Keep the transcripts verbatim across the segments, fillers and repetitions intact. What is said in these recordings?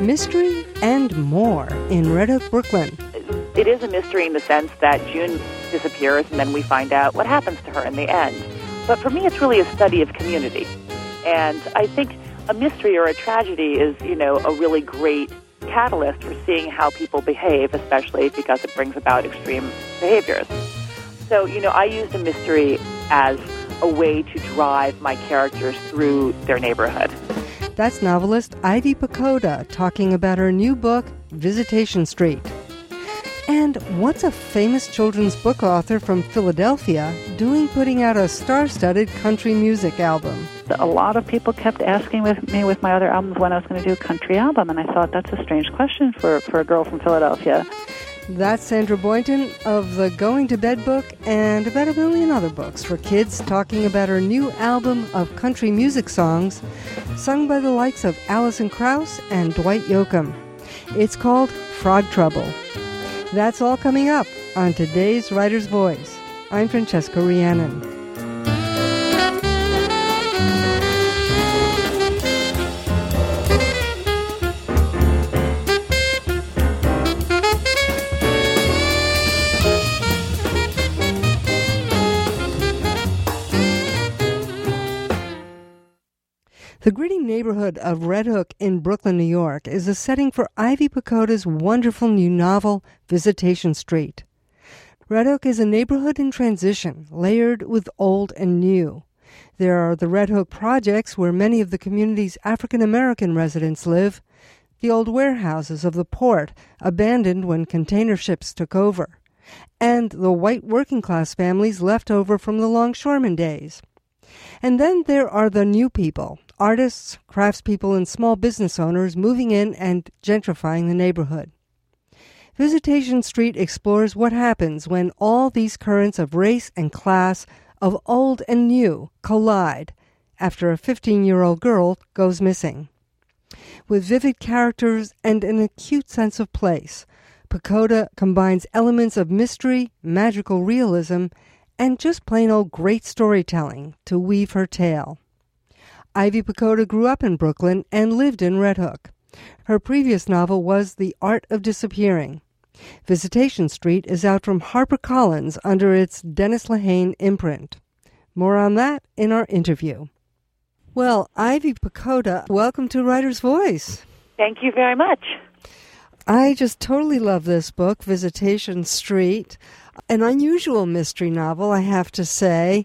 Mystery and more in Red Hook, Brooklyn. It is a mystery in the sense that June disappears and then we find out what happens to her in the end. But for me, it's really a study of community. And I think a mystery or a tragedy is, you know, a really great catalyst for seeing how people behave, especially because it brings about extreme behaviors. So, you know, I used a mystery as a way to drive my characters through their neighborhood. That's novelist Ivy Pochoda talking about her new book, Visitation Street. And what's a famous children's book author from Philadelphia doing putting out a star-studded country music album? A lot of people kept asking with me with my other albums when I was going to do a country album, and I thought that's a strange question for, for a girl from Philadelphia. That's Sandra Boynton of the Going to Bed book and about a million other books for kids talking about her new album of country music songs sung by the likes of Alison Krauss and Dwight Yoakam. It's called Frog Trouble. That's all coming up on today's Writer's Voice. I'm Francesca Rhiannon. The gritty neighborhood of Red Hook in Brooklyn, New York, is the setting for Ivy Pochoda's wonderful new novel, Visitation Street. Red Hook is a neighborhood in transition, layered with old and new. There are the Red Hook projects where many of the community's African-American residents live, the old warehouses of the port, abandoned when container ships took over, and the white working-class families left over from the longshoreman days. And then there are the new people, artists, craftspeople, and small business owners moving in and gentrifying the neighborhood. Visitation Street explores what happens when all these currents of race and class, of old and new, collide after a fifteen-year-old girl goes missing. With vivid characters and an acute sense of place, Pochoda combines elements of mystery, magical realism, and just plain old great storytelling to weave her tale. Ivy Pochoda grew up in Brooklyn and lived in Red Hook. Her previous novel was The Art of Disappearing. Visitation Street is out from HarperCollins under its Dennis Lehane imprint. More on that in our interview. Well, Ivy Pochoda, welcome to Writer's Voice. Thank you very much. I just totally love this book, Visitation Street. An unusual mystery novel, I have to say.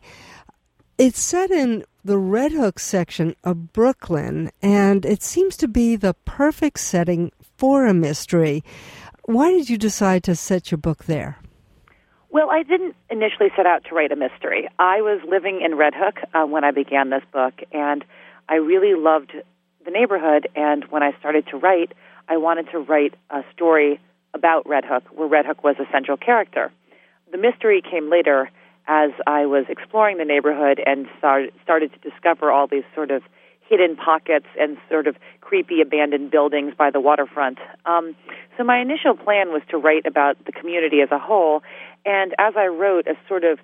It's set in the Red Hook section of Brooklyn, and it seems to be the perfect setting for a mystery. Why did you decide to set your book there? Well, I didn't initially set out to write a mystery. I was living in Red Hook uh, when I began this book, and I really loved the neighborhood, and when I started to write, I wanted to write a story about Red Hook, where Red Hook was a central character. The mystery came later as I was exploring the neighborhood and start, started to discover all these sort of hidden pockets and sort of creepy abandoned buildings by the waterfront. Um, so my initial plan was to write about the community as a whole, and as I wrote, a sort of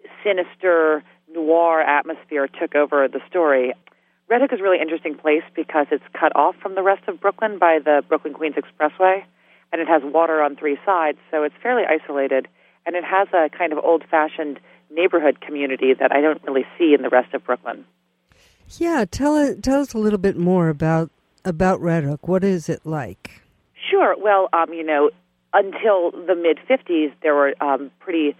sinister noir atmosphere took over the story. Red Hook is a really interesting place because it's cut off from the rest of Brooklyn by the Brooklyn-Queens Expressway, and it has water on three sides, so it's fairly isolated. And it has a kind of old-fashioned neighborhood community that I don't really see in the rest of Brooklyn. Yeah, tell tell us a little bit more about about Red Hook. What is it like? Sure. Well, um, you know, until the mid-fifties, there were um, pretty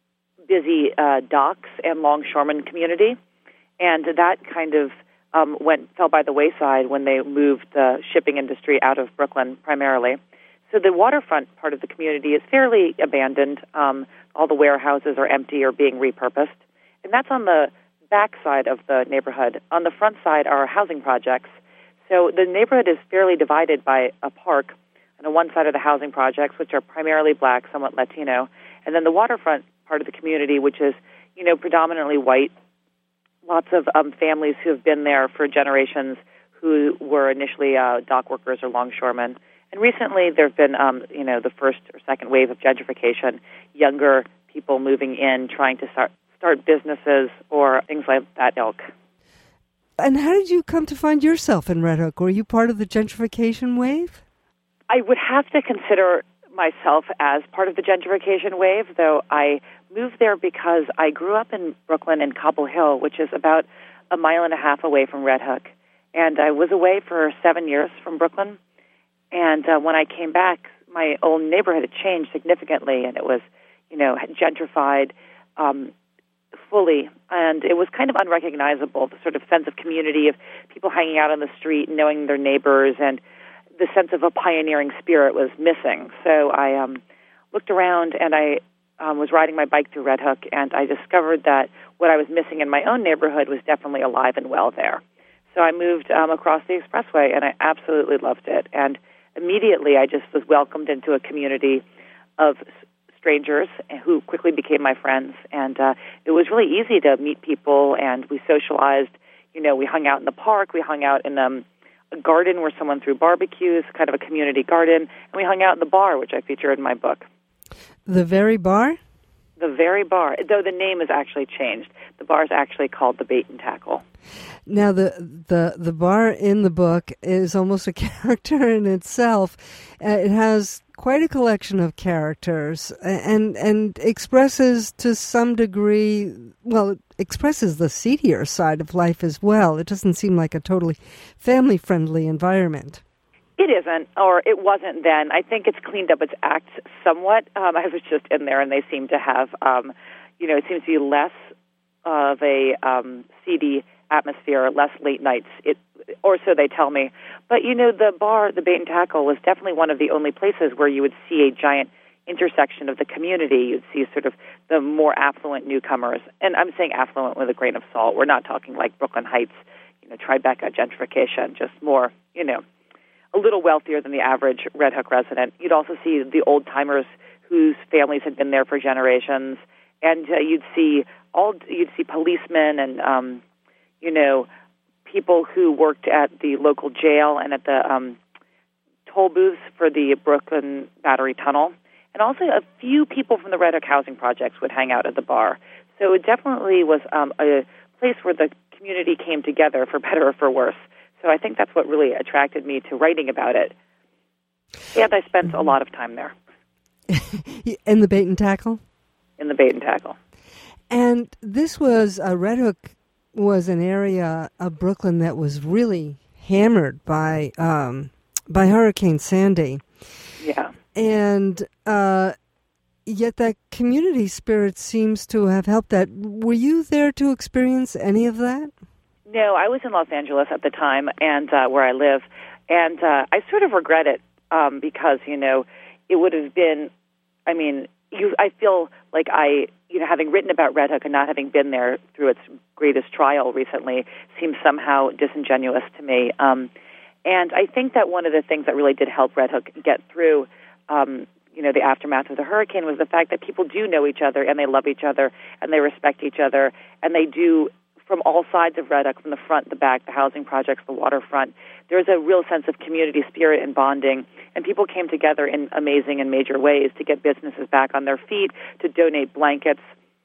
busy uh, docks and longshoreman community, and that kind of um, went fell by the wayside when they moved the shipping industry out of Brooklyn primarily. So the waterfront part of the community is fairly abandoned. Um, all the warehouses are empty or being repurposed. And that's on the back side of the neighborhood. On the front side are housing projects. So the neighborhood is fairly divided by a park. And on one side are the housing projects, which are primarily black, somewhat Latino. And then the waterfront part of the community, which is, you know, predominantly white. Lots of um, families who have been there for generations who were initially uh, dock workers or longshoremen. And recently, there have been, um, you know, the first or second wave of gentrification, younger people moving in, trying to start start businesses or things like that ilk. And how did you come to find yourself in Red Hook? Were you part of the gentrification wave? I would have to consider myself as part of the gentrification wave, though I moved there because I grew up in Brooklyn in Cobble Hill, which is about a mile and a half away from Red Hook. And I was away for seven years from Brooklyn. And uh, when I came back, my old neighborhood had changed significantly, and it was, you know, gentrified um, fully. And it was kind of unrecognizable, the sort of sense of community of people hanging out on the street, knowing their neighbors, and the sense of a pioneering spirit was missing. So I um, looked around, and I um, was riding my bike through Red Hook, and I discovered that what I was missing in my own neighborhood was definitely alive and well there. So I moved um, across the expressway, and I absolutely loved it. And immediately I just was welcomed into a community of strangers who quickly became my friends. And uh, it was really easy to meet people, and we socialized. You know, we hung out in the park. We hung out in um, a garden where someone threw barbecues, kind of a community garden. And we hung out in the bar, which I feature in my book. The very bar? The very bar, though the name has actually changed. The bar is actually called the Bait and Tackle. Now, the, the, the bar in the book is almost a character in itself. Uh, it has quite a collection of characters and and expresses to some degree, well, it expresses the seedier side of life as well. It doesn't seem like a totally family-friendly environment. It isn't, or it wasn't then. I think it's cleaned up its act somewhat. Um, I was just in there, and they seem to have, um, you know, it seems to be less of a um, seedy atmosphere, less late nights, it, or so they tell me. But, you know, the bar, the Bait and Tackle, was definitely one of the only places where you would see a giant intersection of the community. You'd see sort of the more affluent newcomers. And I'm saying affluent with a grain of salt. We're not talking like Brooklyn Heights, you know, Tribeca gentrification, just more, you know, a little wealthier than the average Red Hook resident. You'd also see the old-timers whose families had been there for generations. And uh, you'd see all you'd see policemen and, um, you know, people who worked at the local jail and at the um, toll booths for the Brooklyn Battery Tunnel. And also a few people from the Red Hook housing projects would hang out at the bar. So it definitely was um, a place where the community came together, for better or for worse. So I think that's what really attracted me to writing about it. And I spent a lot of time there. In the Bait and Tackle? In the Bait and Tackle. And this was, uh, Red Hook was an area of Brooklyn that was really hammered by um, by Hurricane Sandy. Yeah. And uh, yet that community spirit seems to have helped that. Were you there to experience any of that? No, I was in Los Angeles at the time, and uh, where I live, and uh, I sort of regret it um, because, you know, it would have been, I mean, you, I feel like I, you know, having written about Red Hook and not having been there through its greatest trial recently seems somehow disingenuous to me. Um, and I think that one of the things that really did help Red Hook get through, um, you know, the aftermath of the hurricane was the fact that people do know each other, and they love each other, and they respect each other, and they do, from all sides of Red Hook, from the front, the back, the housing projects, the waterfront, there's a real sense of community spirit and bonding, and people came together in amazing and major ways to get businesses back on their feet, to donate blankets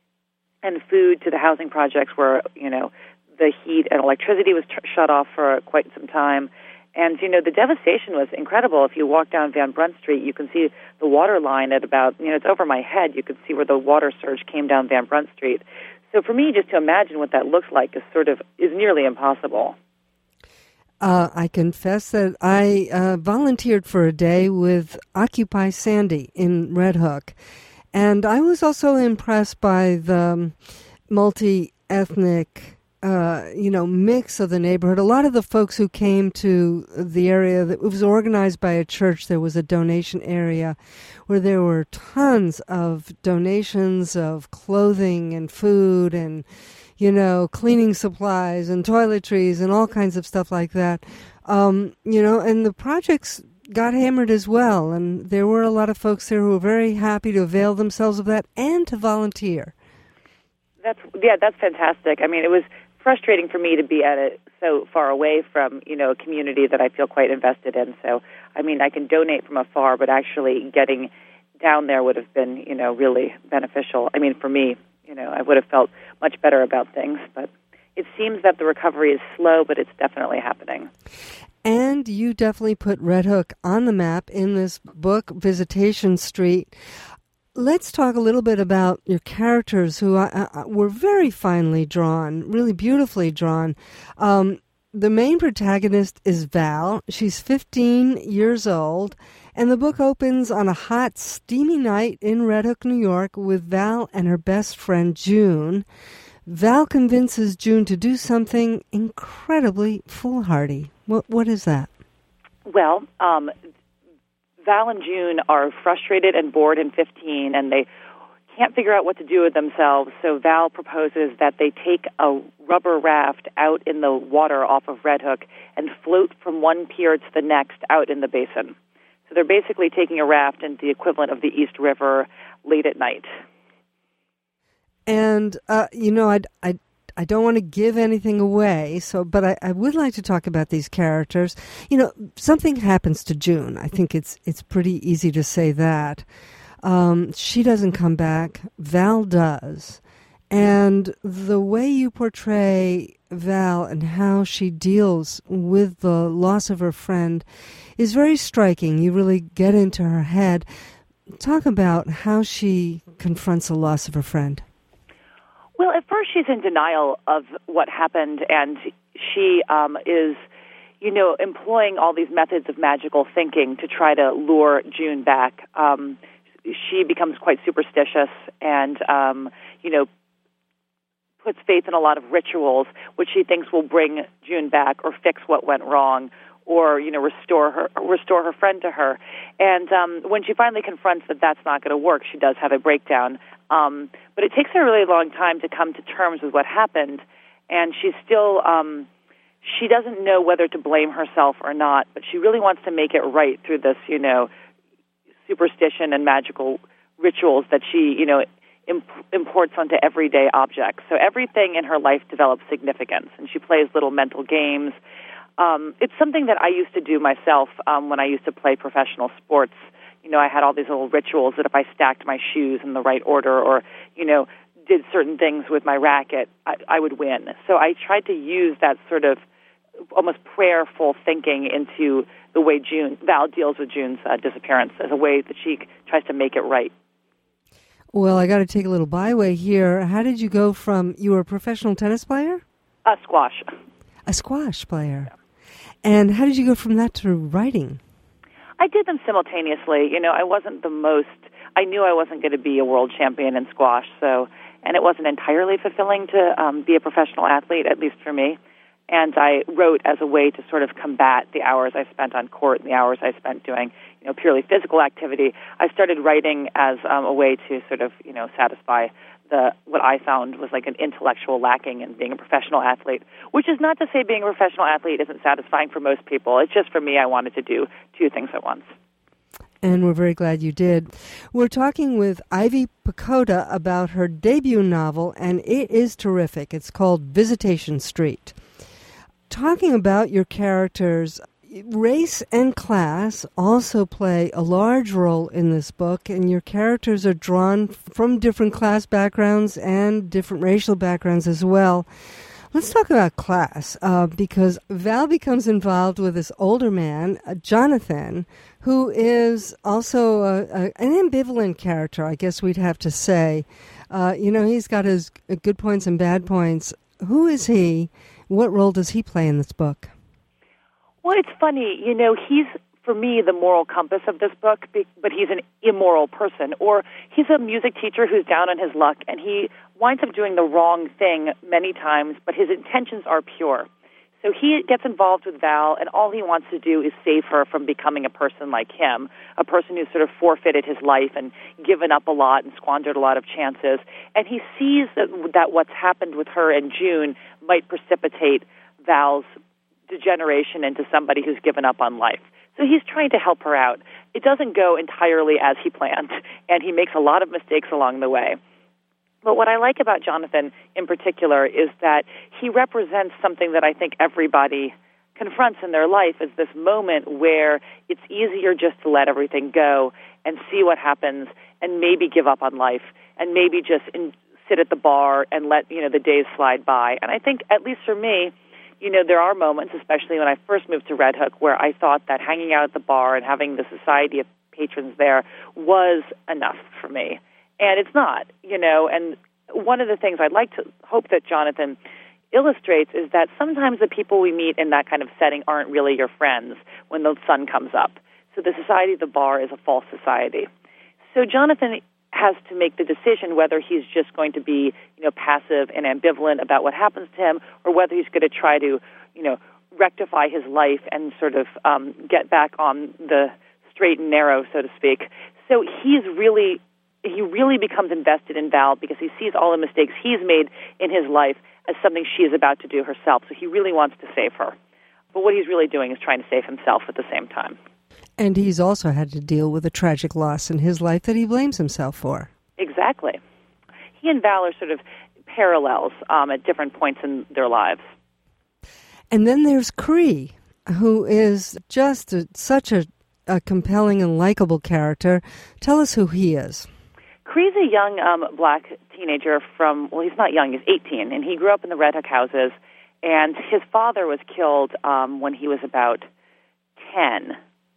and food to the housing projects where, you know, the heat and electricity was t- shut off for quite some time. And, you know, the devastation was incredible. If you walk down Van Brunt Street, you can see the water line at about, you know, it's over my head. You can see where the water surge came down Van Brunt Street. So for me, just to imagine what that looks like is sort of, is nearly impossible. Uh, I confess that I uh, volunteered for a day with Occupy Sandy in Red Hook. And I was also impressed by the multi-ethnic, uh, you know, mix of the neighborhood. A lot of the folks who came to the area, that it was organized by a church. There was a donation area where there were tons of donations of clothing and food and, you know, cleaning supplies and toiletries and all kinds of stuff like that. Um, you know, and the projects got hammered as well. And there were a lot of folks there who were very happy to avail themselves of that and to volunteer. That's, yeah, that's fantastic. I mean, it was frustrating for me to be at it so far away from, you know, a community that I feel quite invested in. So, I mean, I can donate from afar, but actually getting down there would have been, you know, really beneficial. I mean, for me, you know, I would have felt much better about things. But it seems that the recovery is slow, but it's definitely happening. And you definitely put Red Hook on the map in this book, Visitation Street. Let's talk a little bit about your characters who uh, uh, were very finely drawn, really beautifully drawn. Um, the main protagonist is Val. She's fifteen years old, and the book opens on a hot, steamy night in Red Hook, New York, with Val and her best friend, June. Val convinces June to do something incredibly foolhardy. What What is that? Well, um, Val and June are frustrated and bored and fifteen, and they can't figure out what to do with themselves. So Val proposes that they take a rubber raft out in the water off of Red Hook and float from one pier to the next out in the basin. So they're basically taking a raft in the equivalent of the East River late at night. And, uh, you know, I, I, I don't want to give anything away, so but I, I would like to talk about these characters. You know, something happens to June. I think it's it's pretty easy to say that. Um, she doesn't come back. Val does. And the way you portray Val and how she deals with the loss of her friend is very striking. You really get into her head. Talk about how she confronts the loss of her friend. Well, at first she's in denial of what happened, and she um, is, you know, employing all these methods of magical thinking to try to lure June back. Um, she becomes quite superstitious and, um, you know, puts faith in a lot of rituals, which she thinks will bring June back or fix what went wrong, or, you know, restore her restore her friend to her. And um, when she finally confronts that that's not going to work, she does have a breakdown. Um, but it takes her a really long time to come to terms with what happened, and she's still, um, she doesn't know whether to blame herself or not, but she really wants to make it right through this, you know, superstition and magical rituals that she, you know, imp- imports onto everyday objects. So everything in her life develops significance, and she plays little mental games. Um, it's something that I used to do myself um, when I used to play professional sports. You know, I had all these little rituals that if I stacked my shoes in the right order or, you know, did certain things with my racket, I, I would win. So I tried to use that sort of almost prayerful thinking into the way June, Val deals with June's uh, disappearance as a way that she tries to make it right. Well, I got to take a little byway here. How did you go from, you were a professional tennis player? A squash. A squash player. Yeah. And how did you go from that to writing? I did them simultaneously. You know, I wasn't the most, I knew I wasn't going to be a world champion in squash, so, and it wasn't entirely fulfilling to um, be a professional athlete, at least for me. And I wrote as a way to sort of combat the hours I spent on court and the hours I spent doing, you know, purely physical activity. I started writing as um, a way to sort of, you know, satisfy the what I found was like an intellectual lacking in being a professional athlete, which is not to say being a professional athlete isn't satisfying for most people. It's just for me, I wanted to do two things at once. And we're very glad you did. We're talking with Ivy Pochoda about her debut novel, and it is terrific. It's called Visitation Street. Talking about your characters, race and class also play a large role in this book, and your characters are drawn from different class backgrounds and different racial backgrounds as well. Let's talk about class, uh, because Val becomes involved with this older man, uh, Jonathan, who is also a, a, an ambivalent character, I guess we'd have to say. Uh, you know, he's got his good points and bad points. Who is he? What role does he play in this book? Well, it's funny. You know, he's, for me, the moral compass of this book, but he's an immoral person. Or he's a music teacher who's down on his luck, and he winds up doing the wrong thing many times, but his intentions are pure. So he gets involved with Val, and all he wants to do is save her from becoming a person like him, a person who's sort of forfeited his life and given up a lot and squandered a lot of chances. And he sees that, that what's happened with her and June might precipitate Val's degeneration into somebody who's given up on life. So he's trying to help her out. It doesn't go entirely as he planned, and he makes a lot of mistakes along the way. But what I like about Jonathan in particular is that he represents something that I think everybody confronts in their life, is this moment where it's easier just to let everything go and see what happens and maybe give up on life and maybe just in, sit at the bar and let, you know, the days slide by. And I think, at least for me, you know, there are moments, especially when I first moved to Red Hook, where I thought that hanging out at the bar and having the society of patrons there was enough for me. And it's not, you know, and one of the things I'd like to hope that Jonathan illustrates is that sometimes the people we meet in that kind of setting aren't really your friends when the sun comes up. So the society of the bar is a false society. So Jonathan has to make the decision whether he's just going to be, you know, passive and ambivalent about what happens to him, or whether he's going to try to, you know, rectify his life and sort of um, get back on the straight and narrow, so to speak. So he's really, he really becomes invested in Val because he sees all the mistakes he's made in his life as something she is about to do herself. So he really wants to save her. But what he's really doing is trying to save himself at the same time. And he's also had to deal with a tragic loss in his life that he blames himself for. Exactly. He and Val are sort of parallels um, at different points in their lives. And then there's Cree, who is just a, such a, a compelling and likable character. Tell us who he is. Cree's a young um, black teenager from, well, he's not young, he's eighteen, and he grew up in the Red Hook houses, and his father was killed um, when he was about ten.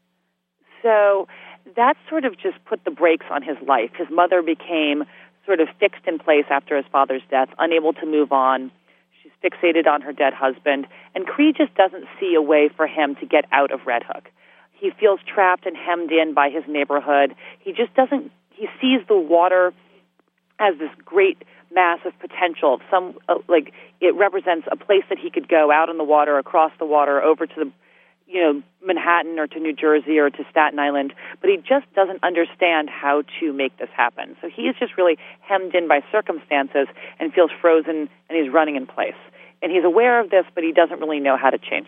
So that sort of just put the brakes on his life. His mother became sort of fixed in place after his father's death, unable to move on. She's fixated on her dead husband. And Cree just doesn't see a way for him to get out of Red Hook. He feels trapped and hemmed in by his neighborhood. He just doesn't, he sees the water as this great mass of potential. Some, uh, like, it represents a place that he could go out on the water, across the water, over to the you know, Manhattan or to New Jersey or to Staten Island, but he just doesn't understand how to make this happen. So he is just really hemmed in by circumstances and feels frozen, and he's running in place. And he's aware of this, but he doesn't really know how to change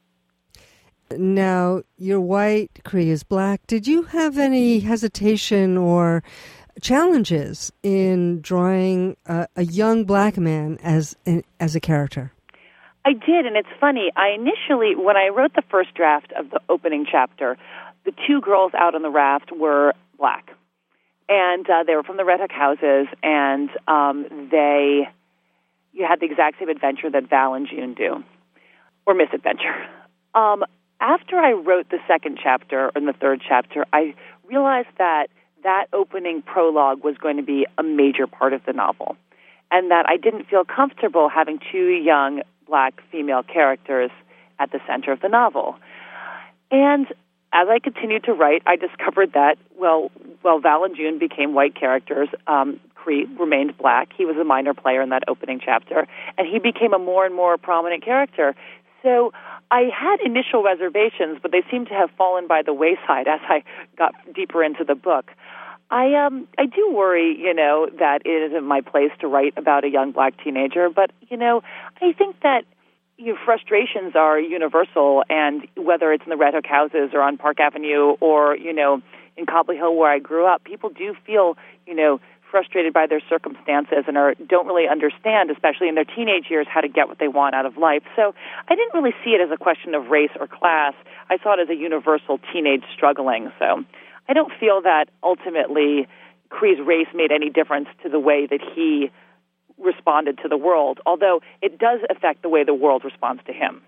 it. Now, you're white, Cree is black. Did you have any hesitation or challenges in drawing a, a young black man as as a character? I did, and it's funny. I initially, when I wrote the first draft of the opening chapter, the two girls out on the raft were black. And uh, they were from the Red Hook houses, and um, they you had the exact same adventure that Val and June do, or misadventure. Um, after I wrote the second chapter, and the third chapter, I realized that that opening prologue was going to be a major part of the novel, and that I didn't feel comfortable having two young black female characters at the center of the novel. And as I continued to write, I discovered that, well, well Val and June became white characters. Um, Cree remained black. He was a minor player in that opening chapter, and he became a more and more prominent character. So I had initial reservations, but they seem to have fallen by the wayside as I got deeper into the book. I um I do worry, you know, that it isn't my place to write about a young black teenager, but, you know, I think that you know, frustrations are universal, and whether it's in the Red Hook houses or on Park Avenue or, you know, in Copley Hill where I grew up, people do feel, you know, frustrated by their circumstances and are don't really understand, especially in their teenage years, how to get what they want out of life. So I didn't really see it as a question of race or class. I saw it as a universal teenage struggling, so I don't feel that ultimately Cree's race made any difference to the way that he responded to the world, although it does affect the way the world responds to him.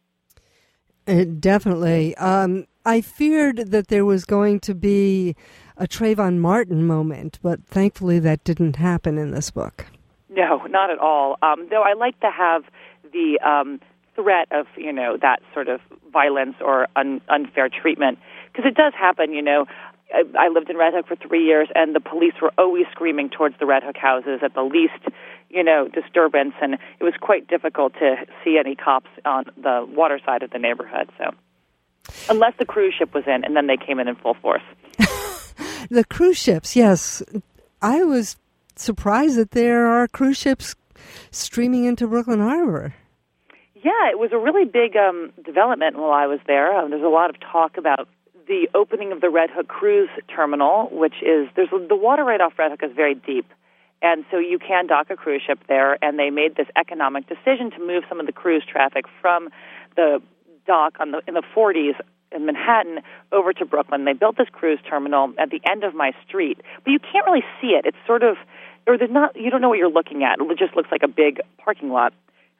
It definitely. Um, I feared that there was going to be a Trayvon Martin moment, but thankfully that didn't happen in this book. No, not at all. Um, though I like to have the um, threat of, you know, that sort of violence or un- unfair treatment, because it does happen, you know. I lived in Red Hook for three years, and the police were always screaming towards the Red Hook houses at the least, you know, disturbance, and it was quite difficult to see any cops on the water side of the neighborhood. So, unless the cruise ship was in, and then they came in in full force. The cruise ships, yes. I was surprised that there are cruise ships streaming into Brooklyn Harbor. Yeah, it was a really big um, development while I was there. Um, there's a lot of talk about the opening of the Red Hook Cruise Terminal, which is, there's the water right off Red Hook is very deep, and so you can dock a cruise ship there, and they made this economic decision to move some of the cruise traffic from the dock on the in the forties in Manhattan over to Brooklyn. They built this cruise terminal at the end of my street, but you can't really see it. It's sort of, or there's not, you don't know what you're looking at. It just looks like a big parking lot.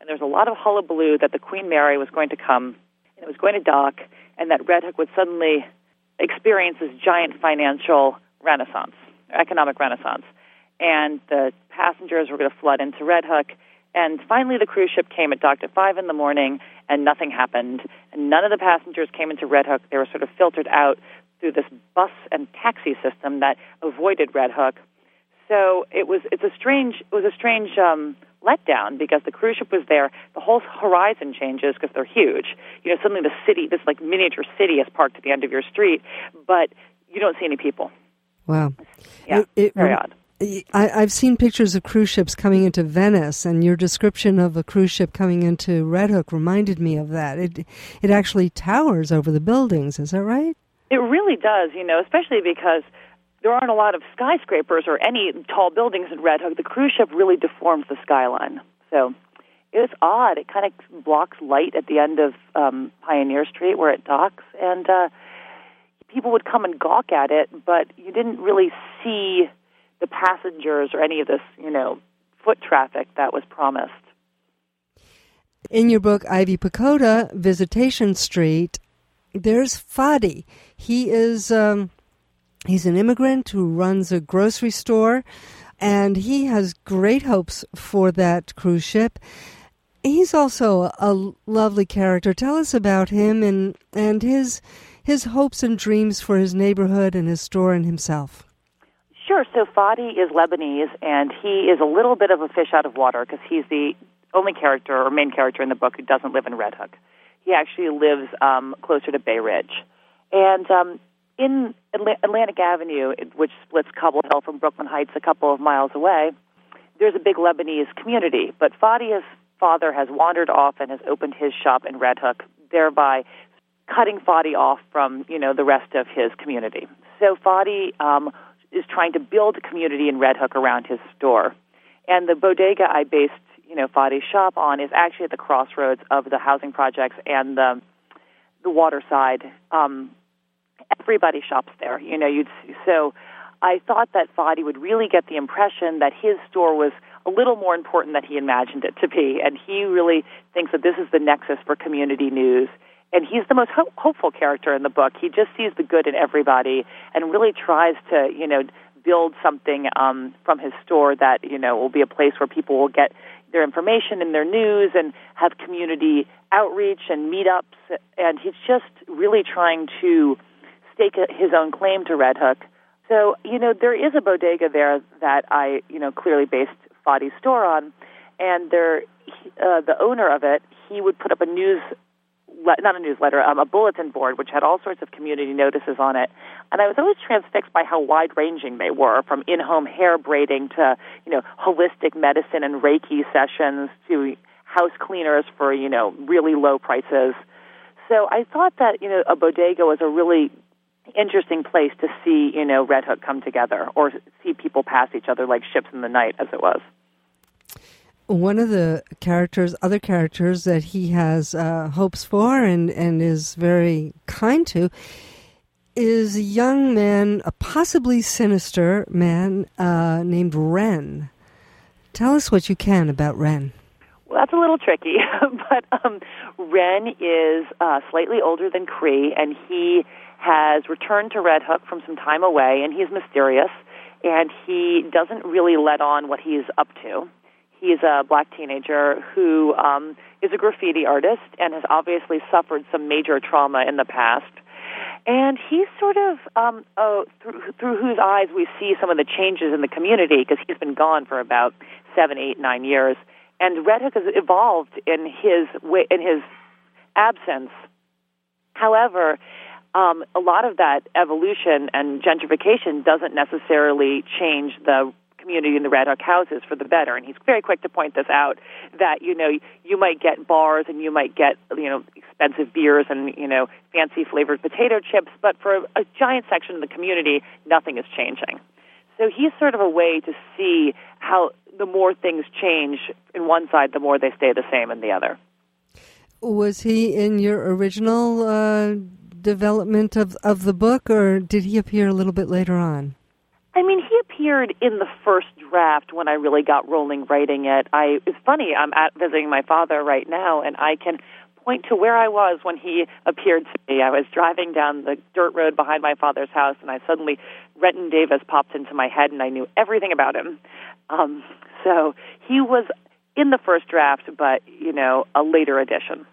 and there was a lot of hullabaloo that the Queen Mary was going to come, and it was going to dock, and that Red Hook would suddenly experience this giant financial renaissance, economic renaissance. And the passengers were going to flood into Red Hook. And finally the cruise ship came. It docked at five in the morning, and nothing happened. And none of the passengers came into Red Hook. They were sort of filtered out through this bus and taxi system that avoided Red Hook. So it was it's a strange it was a strange um, letdown, because the cruise ship was there. The whole horizon changes because they're huge. You know, suddenly the city, this like miniature city, is parked at the end of your street, but you don't see any people. Wow. Yeah, it, it, very odd. I, I've seen pictures of cruise ships coming into Venice, and your description of a cruise ship coming into Red Hook reminded me of that. It it actually towers over the buildings. Is that right? It really does, you know, especially because there aren't a lot of skyscrapers or any tall buildings in Red Hook. The cruise ship really deforms the skyline. So it's odd. It kind of blocks light at the end of um, Pioneer Street where it docks, and uh, people would come and gawk at it, but you didn't really see the passengers or any of this, you know, foot traffic that was promised. In your book, Ivy Pagoda, Visitation Street, there's Fadi. He is um, he's an immigrant who runs a grocery store, and he has great hopes for that cruise ship. He's also a lovely character. Tell us about him and and his his hopes and dreams for his neighborhood and his store and himself. Sure. So Fadi is Lebanese, and he is a little bit of a fish out of water because he's the only character or main character in the book who doesn't live in Red Hook. He actually lives um, closer to Bay Ridge. And um, in Atl- Atlantic Avenue, which splits Cobble Hill from Brooklyn Heights a couple of miles away, there's a big Lebanese community. But Fadi's father has wandered off and has opened his shop in Red Hook, thereby cutting Fadi off from, you know, the rest of his community. So Fadi um, is trying to build a community in Red Hook around his store. And the bodega I based, you know, Fadi's shop on is actually at the crossroads of the housing projects and the the waterside. Um, everybody shops there, you know. You'd so I thought that Fadi would really get the impression that his store was a little more important than he imagined it to be, and he really thinks that this is the nexus for community news. And he's the most ho- hopeful character in the book. He just sees the good in everybody and really tries to, you know, build something um, from his store that, you know, will be a place where people will get their information and their news and have community outreach and meetups. And he's just really trying to stake his own claim to Red Hook. So, you know, there is a bodega there that I, you know, clearly based Fadi's store on. And there, uh, the owner of it, he would put up a news not a newsletter, um, a bulletin board, which had all sorts of community notices on it. And I was always transfixed by how wide-ranging they were, from in-home hair braiding to, you know, holistic medicine and Reiki sessions to house cleaners for, you know, really low prices. So I thought that, you know, a bodega was a really interesting place to see, you know, Red Hook come together or see people pass each other like ships in the night, as it was. One of the characters, other characters that he has uh, hopes for and, and is very kind to is a young man, a possibly sinister man uh, named Ren. Tell us what you can about Ren. Well, that's a little tricky, but um, Ren is uh, slightly older than Cree, and he has returned to Red Hook from some time away, and he's mysterious, and he doesn't really let on what he's up to. He's a black teenager who um, is a graffiti artist and has obviously suffered some major trauma in the past. And he's sort of, um, oh, through, through whose eyes we see some of the changes in the community, because he's been gone for about seven, eight, nine years. And Red Hook has evolved in his way, in his absence. However, um, a lot of that evolution and gentrification doesn't necessarily change the community in the Red Hook houses for the better. And he's very quick to point this out, that, you know, you might get bars and you might get, you know, expensive beers and, you know, fancy flavored potato chips, but for a, a giant section of the community, nothing is changing. So he's sort of a way to see how the more things change in one side, the more they stay the same in the other. Was he in your original uh, development of, of the book, or did he appear a little bit later on? I mean, he appeared in the first draft, when I really got rolling writing it, I it's funny, I'm at visiting my father right now, and I can point to where I was when he appeared to me. I was driving down the dirt road behind my father's house, and I suddenly, Renton Davis popped into my head, and I knew everything about him. Um, so he was in the first draft, but, you know, a later addition.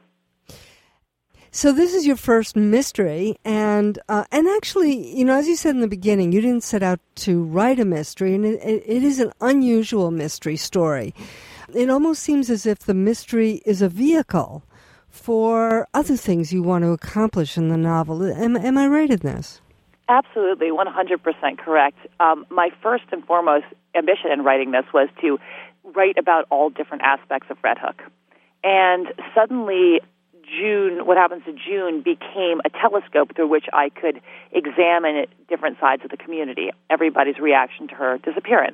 So this is your first mystery, and uh, and actually, you know, as you said in the beginning, you didn't set out to write a mystery, and it, it is an unusual mystery story. It almost seems as if the mystery is a vehicle for other things you want to accomplish in the novel. Am, am I right in this? Absolutely, one hundred percent correct. Um, my first and foremost ambition in writing this was to write about all different aspects of Red Hook. And suddenly, June, what happens to June became a telescope through which I could examine different sides of the community, everybody's reaction to her disappearance.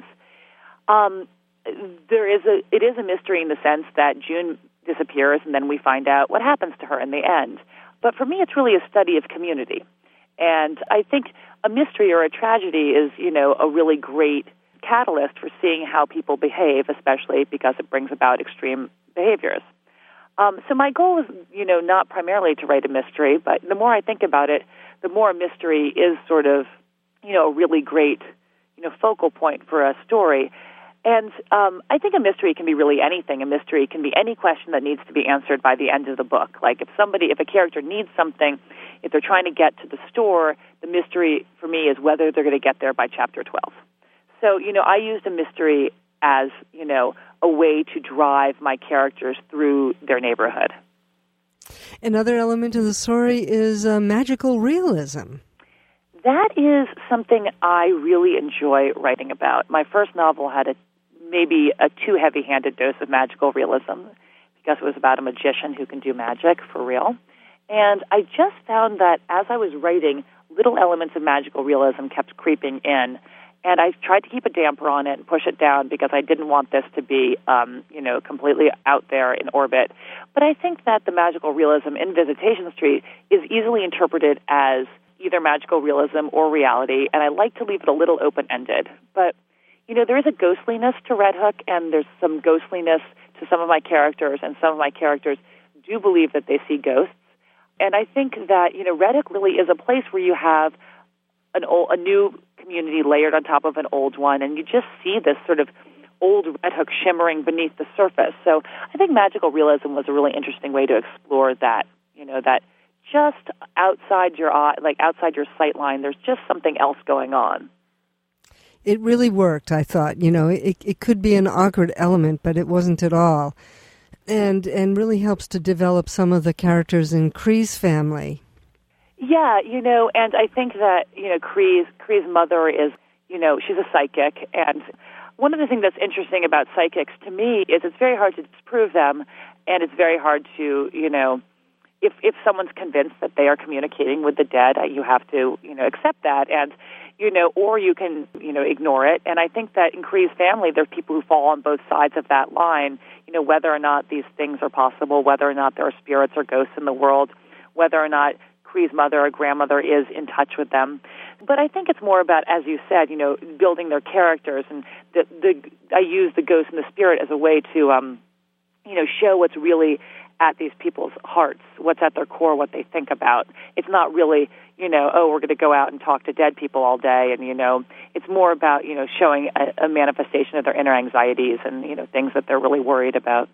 Um, there is a, it is a mystery in the sense that June disappears and then we find out what happens to her in the end. But for me, it's really a study of community. And I think a mystery or a tragedy is, you know, a really great catalyst for seeing how people behave, especially because it brings about extreme behaviors. Um, so my goal is, you know, not primarily to write a mystery, but the more I think about it, the more a mystery is sort of, you know, a really great, you know, focal point for a story. And um, I think a mystery can be really anything. A mystery can be any question that needs to be answered by the end of the book. Like if somebody, if a character needs something, if they're trying to get to the store, the mystery for me is whether they're going to get there by chapter twelve. So, you know, I used a mystery as, you know, a way to drive my characters through their neighborhood. Another element of the story is uh, magical realism. That is something I really enjoy writing about. My first novel had a maybe a too heavy-handed dose of magical realism because it was about a magician who can do magic for real. And I just found that as I was writing, little elements of magical realism kept creeping in. And I tried to keep a damper on it and push it down because I didn't want this to be, um, you know, completely out there in orbit. But I think that the magical realism in Visitation Street is easily interpreted as either magical realism or reality, and I like to leave it a little open-ended. But, you know, there is a ghostliness to Red Hook, and there's some ghostliness to some of my characters, and some of my characters do believe that they see ghosts. And I think that, you know, Red Hook really is a place where you have an old, a new community layered on top of an old one, and you just see this sort of old Red Hook shimmering beneath the surface. So I think magical realism was a really interesting way to explore that, you know, that just outside your eye, like outside your sight line, there's just something else going on. It really worked, I thought. You know, it it could be an awkward element, but it wasn't at all. And and really helps to develop some of the characters in Cree's family. Yeah, you know, and I think that, you know, Cree's, Cree's mother is, you know, she's a psychic, and one of the things that's interesting about psychics to me is it's very hard to disprove them, and it's very hard to, you know, if if someone's convinced that they are communicating with the dead, you have to, you know, accept that, and, you know, or you can, you know, ignore it. And I think that in Cree's family, there are people who fall on both sides of that line, you know, whether or not these things are possible, whether or not there are spirits or ghosts in the world, whether or not Cree's mother or grandmother is in touch with them. But I think it's more about, as you said, you know, building their characters, and the, the I use the ghost and the spirit as a way to, um, you know, show what's really at these people's hearts, what's at their core, what they think about. It's not really, you know, oh, we're going to go out and talk to dead people all day, and, you know, it's more about, you know, showing a, a manifestation of their inner anxieties and, you know, things that they're really worried about.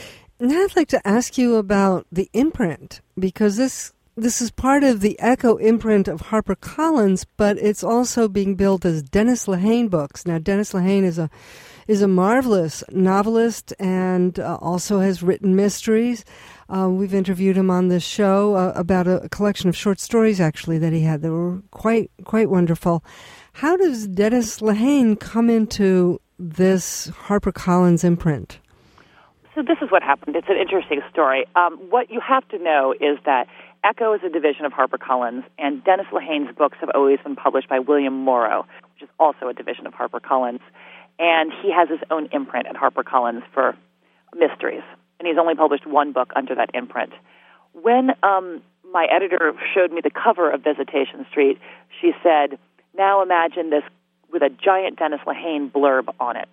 Now I'd like to ask you about the imprint, because this This is part of the Echo imprint of HarperCollins, but it's also being billed as Dennis Lehane Books. Now, Dennis Lehane is a is a marvelous novelist and uh, also has written mysteries. Uh, we've interviewed him on this show uh, about a, a collection of short stories, actually, that he had that were quite quite wonderful. How does Dennis Lehane come into this HarperCollins imprint? So this is what happened. It's an interesting story. Um, what you have to know is that Echo is a division of HarperCollins, and Dennis Lehane's books have always been published by William Morrow, which is also a division of HarperCollins. And he has his own imprint at HarperCollins for mysteries, and he's only published one book under that imprint. When um, my editor showed me the cover of Visitation Street, she said, now imagine this with a giant Dennis Lehane blurb on it.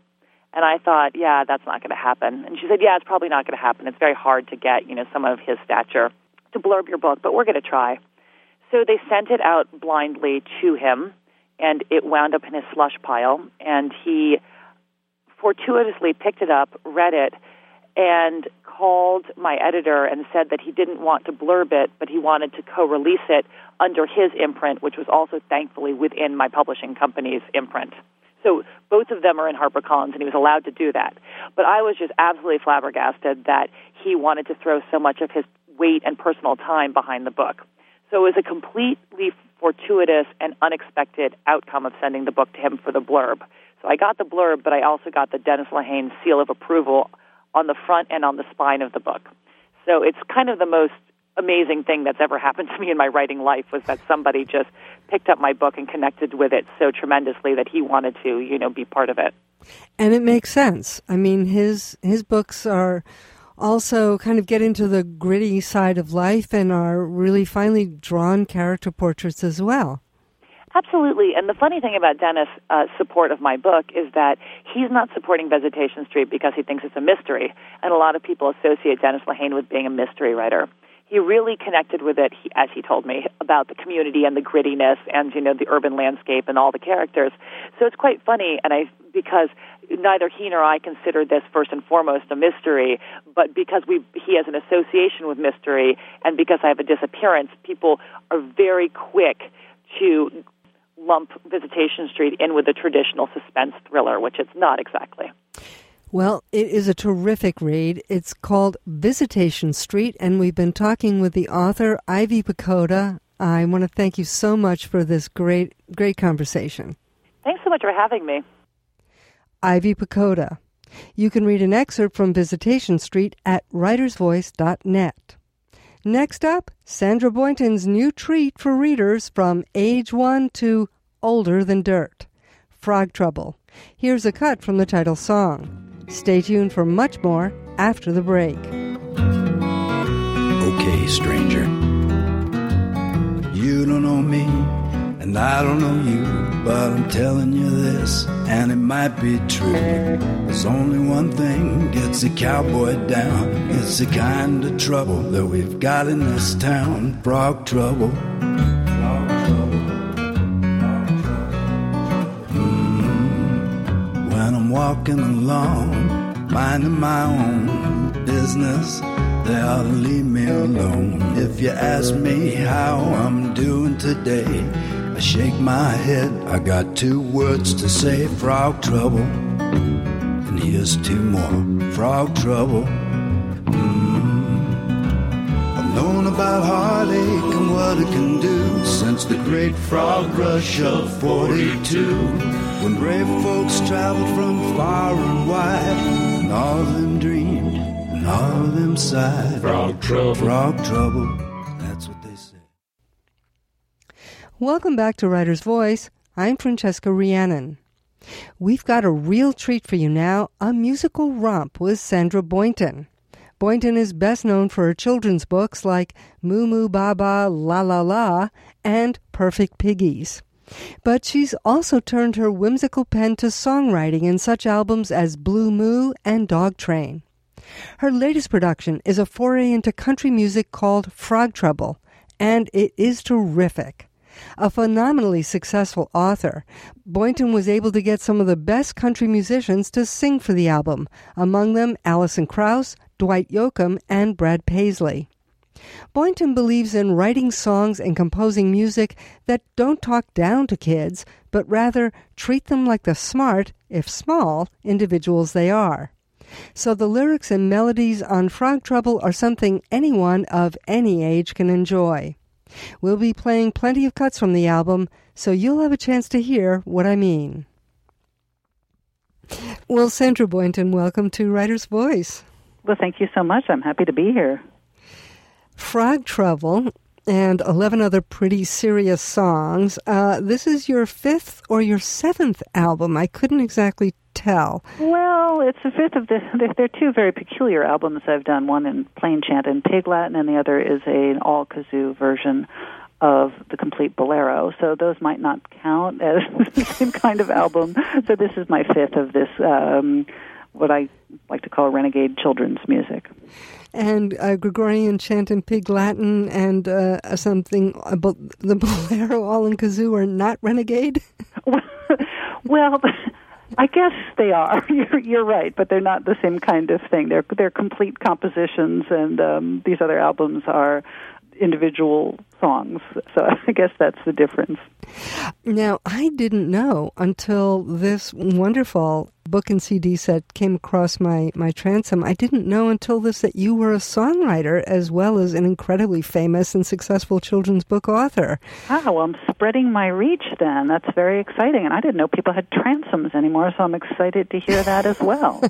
And I thought, yeah, that's not going to happen. And she said, yeah, it's probably not going to happen. It's very hard to get, you know, someone of his stature to blurb your book, but we're going to try. So they sent it out blindly to him, and it wound up in his slush pile. And he fortuitously picked it up, read it, and called my editor and said that he didn't want to blurb it, but he wanted to co-release it under his imprint, which was also thankfully within my publishing company's imprint. So both of them are in HarperCollins, and he was allowed to do that. But I was just absolutely flabbergasted that he wanted to throw so much of his weight and personal time behind the book. So it was a completely fortuitous and unexpected outcome of sending the book to him for the blurb. So I got the blurb, but I also got the Dennis Lehane seal of approval on the front and on the spine of the book. So it's kind of the most amazing thing that's ever happened to me in my writing life, was that somebody just picked up my book and connected with it so tremendously that he wanted to, you know, be part of it. And it makes sense. I mean, his his books are also kind of get into the gritty side of life and are really finely drawn character portraits as well. Absolutely. And the funny thing about Dennis' uh, support of my book is that he's not supporting Visitation Street because he thinks it's a mystery. And a lot of people associate Dennis Lehane with being a mystery writer. He really connected with it, he, as he told me, about the community and the grittiness and, you know, the urban landscape and all the characters. So it's quite funny, and I because neither he nor I consider this first and foremost a mystery, but because we he has an association with mystery, and because I have a disappearance, people are very quick to lump Visitation Street in with a traditional suspense thriller, which it's not exactly. Well, it is a terrific read. It's called Visitation Street, and we've been talking with the author, Ivy Pochoda. I want to thank you so much for this great, great conversation. Thanks so much for having me. Ivy Pochoda. You can read an excerpt from Visitation Street at writers voice dot net. Next up, Sandra Boynton's new treat for readers from age one to older than dirt, Frog Trouble. Here's a cut from the title song. Stay tuned for much more after the break. Okay, stranger, you don't know me, and I don't know you, but I'm telling you this, and it might be true. There's only one thing gets a cowboy down. It's the kind of trouble that we've got in this town. Frog trouble. Frog trouble. Frog trouble. Mm-hmm. When I'm walking along, minding my own business, they ought to leave me alone. If you ask me how I'm doing today, I shake my head, I got two words to say: frog trouble. And here's two more: frog trouble. Mm. I've known about heartache and what it can do since the great frog rush of forty-two, when brave folks traveled from far and wide, and all of them dreamed, and all of them sighed. Frog trouble. Frog trouble. That's what they say. Welcome back to Writer's Voice. I'm Francesca Rhiannon. We've got a real treat for you now, a musical romp with Sandra Boynton. Boynton is best known for her children's books like Moo Moo Baba La La La and Perfect Piggies. But she's also turned her whimsical pen to songwriting in such albums as Blue Moo and Dog Train. Her latest production is a foray into country music called Frog Trouble, and it is terrific. A phenomenally successful author, Boynton was able to get some of the best country musicians to sing for the album, among them Alison Krauss, Dwight Yoakam, and Brad Paisley. Boynton believes in writing songs and composing music that don't talk down to kids, but rather treat them like the smart, if small, individuals they are. So the lyrics and melodies on Frog Trouble are something anyone of any age can enjoy. We'll be playing plenty of cuts from the album, so you'll have a chance to hear what I mean. Well, Sandra Boynton, welcome to Writer's Voice. Well, thank you so much. I'm happy to be here. Frog Trouble and eleven other pretty serious songs. Uh, this is your fifth or your seventh album. I couldn't exactly tell. Well, it's the fifth of the... They're two very peculiar albums I've done, one in plain chant and pig Latin, and the other is an all-kazoo version of the complete bolero. So those might not count as the same kind of album. So this is my fifth of this, um, what I like to call renegade children's music. And uh, Gregorian chant and Pig Latin and uh, something about the bolero all in kazoo are not renegade? Well, I guess they are. You're, you're right, but they're not the same kind of thing. They're they're complete compositions, and um, these other albums are individual songs. So I guess that's the difference. Now, I didn't know until this wonderful book and C D set came across my, my transom. I didn't know until this that you were a songwriter as well as an incredibly famous and successful children's book author. Ah, well, I'm spreading my reach then. That's very exciting. And I didn't know people had transoms anymore, so I'm excited to hear that as well.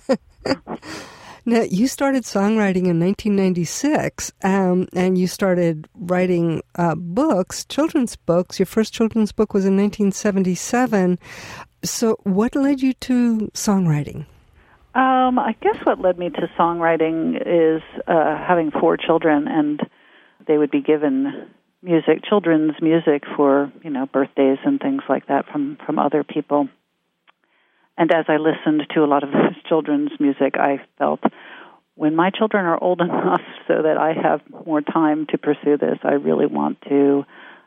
Now, you started songwriting in nineteen ninety-six, um, and you started writing uh, books, children's books. Your first children's book was in nineteen seventy-seven. So what led you to songwriting? Um, I guess what led me to songwriting is uh, having four children, and they would be given music, children's music for, you know, birthdays and things like that from, from other people. And as I listened to a lot of this children's music, I felt when my children are old enough so that I have more time to pursue this, I really want to,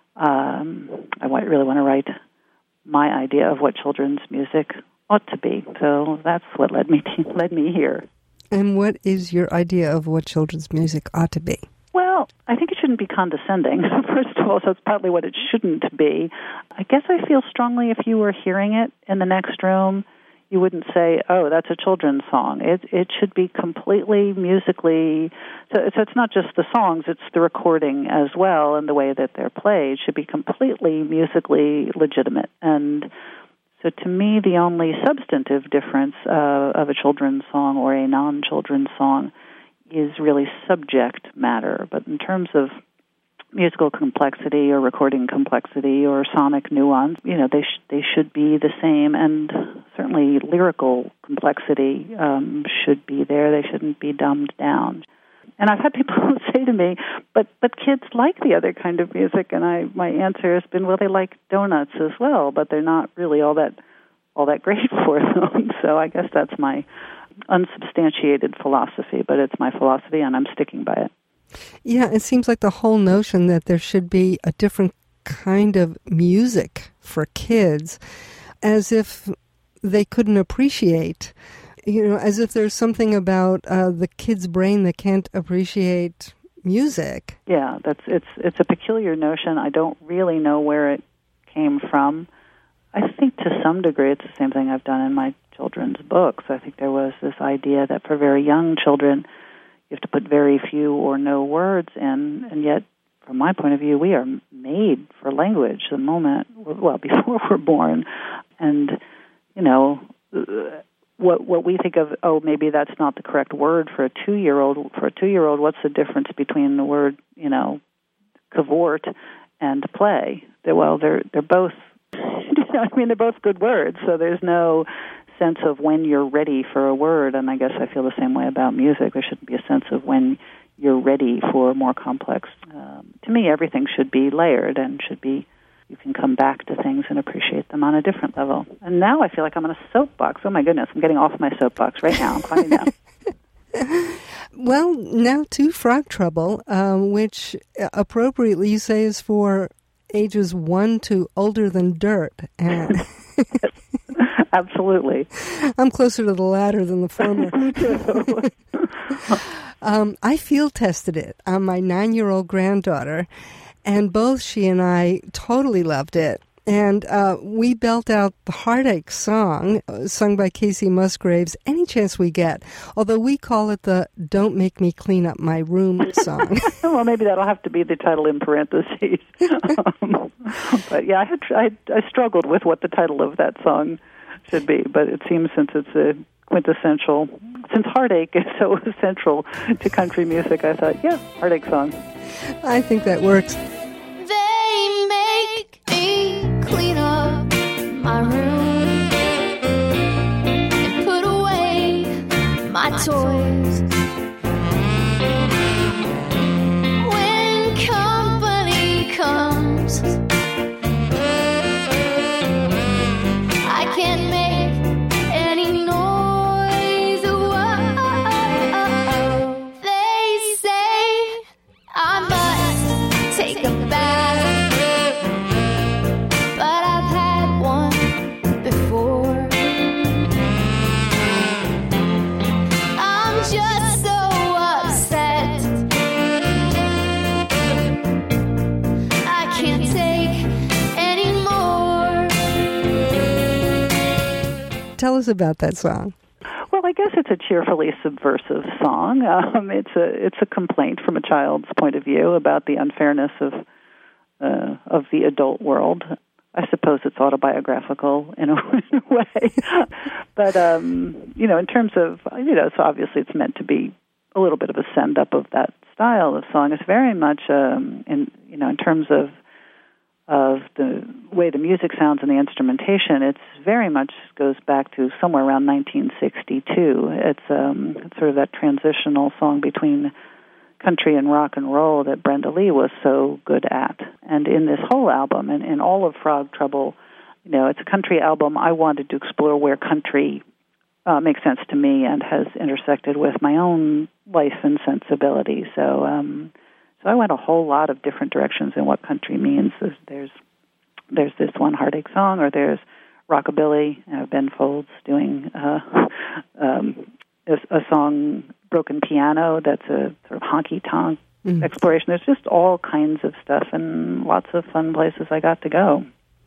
um, I really want to write my idea of what children's music ought to be. So that's what led me to, led me here. And what is your idea of what children's music ought to be? Well, I think it shouldn't be condescending, first of all, so it's partly what it shouldn't be. I guess I feel strongly if you were hearing it in the next room, you wouldn't say, oh, that's a children's song. It it should be completely musically, so, so it's not just the songs, it's the recording as well, and the way that they're played should be completely musically legitimate. And so to me, the only substantive difference uh, of a children's song or a non-children's song is really subject matter. But in terms of musical complexity or recording complexity or sonic nuance, you know, they sh- they should be the same, and certainly lyrical complexity um, should be there. They shouldn't be dumbed down. And I've had people say to me, but but kids like the other kind of music, and I my answer has been, well, they like donuts as well, but they're not really all that all that great for them. So I guess that's my unsubstantiated philosophy, but it's my philosophy, and I'm sticking by it. Yeah, it seems like the whole notion that there should be a different kind of music for kids, as if they couldn't appreciate, you know, as if there's something about uh, the kid's brain that can't appreciate music. Yeah, that's it's it's a peculiar notion. I don't really know where it came from. I think to some degree it's the same thing I've done in my children's books. I think there was this idea that for very young children, you have to put very few or no words in, and yet, from my point of view, we are made for language the moment, well, before we're born. And, you know, what what we think of, oh, maybe that's not the correct word for a two-year-old. For a two-year-old, what's the difference between the word, you know, cavort and play? They're, well, they're they're both, you know, I mean, they're both good words, so there's no sense of when you're ready for a word, and I guess I feel the same way about music. There shouldn't be a sense of when you're ready for more complex. Um, to me, everything should be layered and should be, you can come back to things and appreciate them on a different level. And now I feel like I'm on a soapbox. Oh my goodness, I'm getting off my soapbox right now. I'm climbing down. Well, now to Frog Trouble, um, which appropriately you say is for ages one to older than dirt. And absolutely. I'm closer to the latter than the former. Me too. um, I field tested it on my nine-year-old granddaughter, and both she and I totally loved it. And uh, we belt out the Heartache song, uh, sung by Casey Musgraves, any chance we get. Although we call it the Don't Make Me Clean Up My Room song. Well, maybe that'll have to be the title in parentheses. um, but yeah, I, had, I, I struggled with what the title of that song should be. But it seems since it's a quintessential, since Heartache is so essential to country music, I thought, yeah, Heartache song. I think that works. They make me clean up my room and put away my toys. When company comes, tell us about that song. Well, I guess it's a cheerfully subversive song. Um, it's a it's a complaint from a child's point of view about the unfairness of uh, of the adult world. I suppose it's autobiographical in a, in a way, but um, you know, in terms of you know, so obviously it's meant to be a little bit of a send up of that style of song. It's very much um, in you know in terms of of the way the music sounds and the instrumentation, it's very much goes back to somewhere around nineteen sixty-two. It's um, sort of that transitional song between country and rock and roll that Brenda Lee was so good at. And in this whole album, and in all of Frog Trouble, you know, it's a country album. I wanted to explore where country uh, makes sense to me and has intersected with my own life and sensibility. So, um, so I went a whole lot of different directions in what country means. There's there's, there's this one heartache song, or there's rockabilly. You know, Ben Folds doing uh, um, a, a song, Broken Piano, that's a sort of honky-tonk mm-hmm. exploration. There's just all kinds of stuff and lots of fun places I got to go.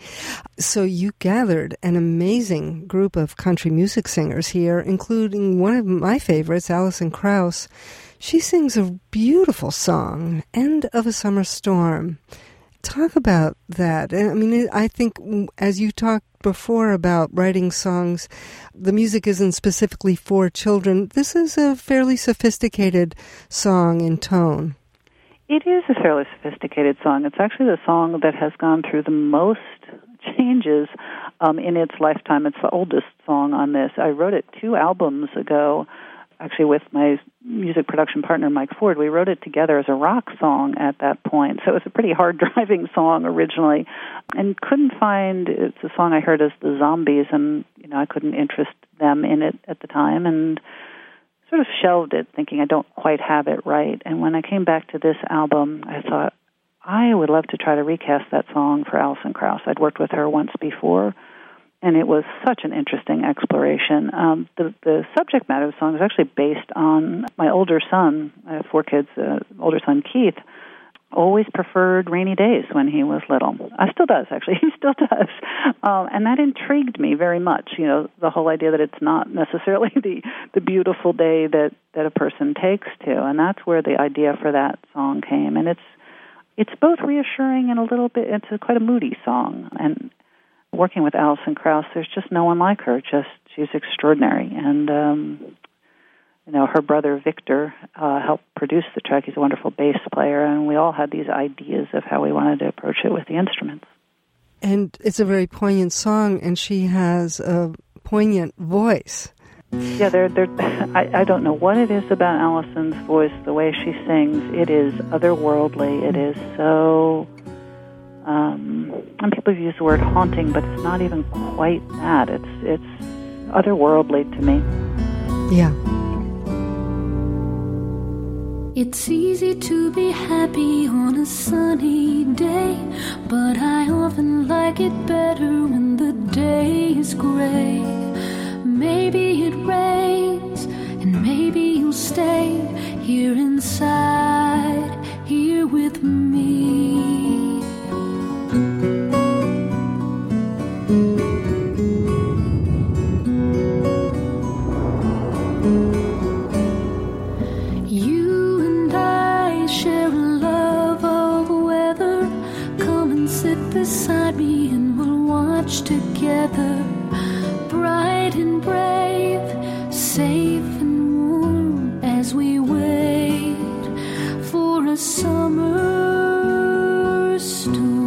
So you gathered an amazing group of country music singers here, including one of my favorites, Alison Krauss. She sings a beautiful song, End of a Summer Storm. Talk about that. I mean, I think as you talked before about writing songs, the music isn't specifically for children. This is a fairly sophisticated song in tone. It is a fairly sophisticated song. It's actually the song that has gone through the most changes um, in its lifetime. It's the oldest song on this. I wrote it two albums ago, actually with my music production partner, Mike Ford. We wrote it together as a rock song at that point. So it was a pretty hard-driving song originally, and couldn't find, it's a song I heard as the Zombies, and you know I couldn't interest them in it at the time, and sort of shelved it, thinking I don't quite have it right. And when I came back to this album, I thought, I would love to try to recast that song for Alison Krauss. I'd worked with her once before, and it was such an interesting exploration. Um, the, the subject matter of the song is actually based on my older son. I have four kids. Uh, older son, Keith, always preferred rainy days when he was little. Uh, still does, actually. He still does. Um, and that intrigued me very much, you know, the whole idea that it's not necessarily the, the beautiful day that, that a person takes to. And that's where the idea for that song came. And it's it's both reassuring and a little bit, it's a, quite a moody song. And working with Alison Krauss, there's just no one like her. Just she's extraordinary. And, um, you know, her brother Victor uh, helped produce the track. He's a wonderful bass player, and we all had these ideas of how we wanted to approach it with the instruments. And it's a very poignant song, and she has a poignant voice. Yeah, they're, they're, I, I don't know what it is about Alison's voice, the way she sings. It is otherworldly. It is so... Um, and people have used the word haunting, but it's not even quite that. It's it's otherworldly to me. Yeah. It's easy to be happy on a sunny day, but I often like it better when the day is gray. Maybe it rains, and maybe you'll stay here inside, here with me. You and I share a love of weather. Come and sit beside me and we'll watch together. Bright and brave, safe and warm as we wait for a summer storm.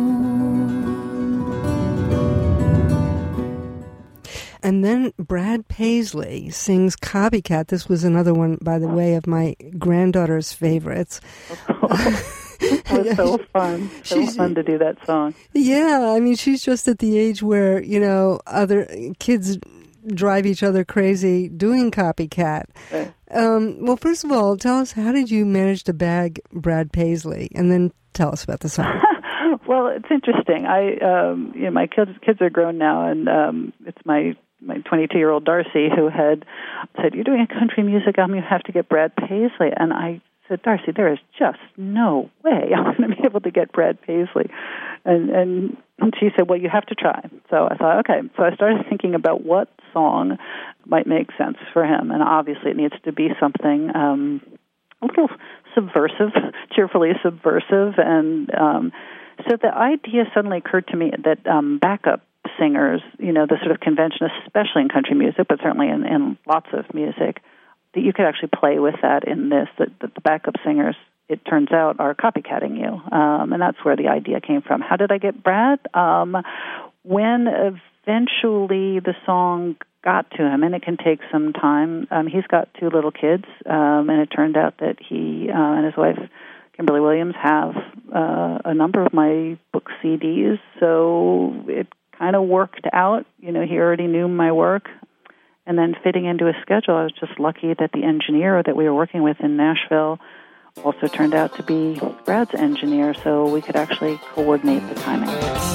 And then Brad Paisley sings Copycat. This was another one, by the way, of my granddaughter's favorites. It was so fun. So she's, fun to do that song. Yeah, I mean, she's just at the age where, you know, other kids drive each other crazy doing Copycat. Right. Um, well, first of all, tell us, how did you manage to bag Brad Paisley? And then tell us about the song. Well, it's interesting. I, um, you know, my kids kids are grown now, and um, it's my my twenty-two-year-old Darcy who had said, "You're doing a country music album. You have to get Brad Paisley." And I said, Darcy, there is just no way I'm going to be able to get Brad Paisley. And, and she said, well, you have to try. So I thought, okay. So I started thinking about what song might make sense for him. And obviously it needs to be something um, a little subversive, cheerfully subversive. And um, so the idea suddenly occurred to me that um, backup singers, you know, the sort of convention, especially in country music, but certainly in, in lots of music, that you could actually play with that in this, that, that the backup singers, it turns out, are copycatting you. Um, and that's where the idea came from. How did I get Brad? Um, when eventually the song got to him, and it can take some time. Um, he's got two little kids, um, and it turned out that he uh, and his wife, Kimberly Williams, have uh, a number of my book C Ds, so it kind of worked out. You know, he already knew my work. And then fitting into his schedule, I was just lucky that the engineer that we were working with in Nashville also turned out to be Brad's engineer, so we could actually coordinate the timing.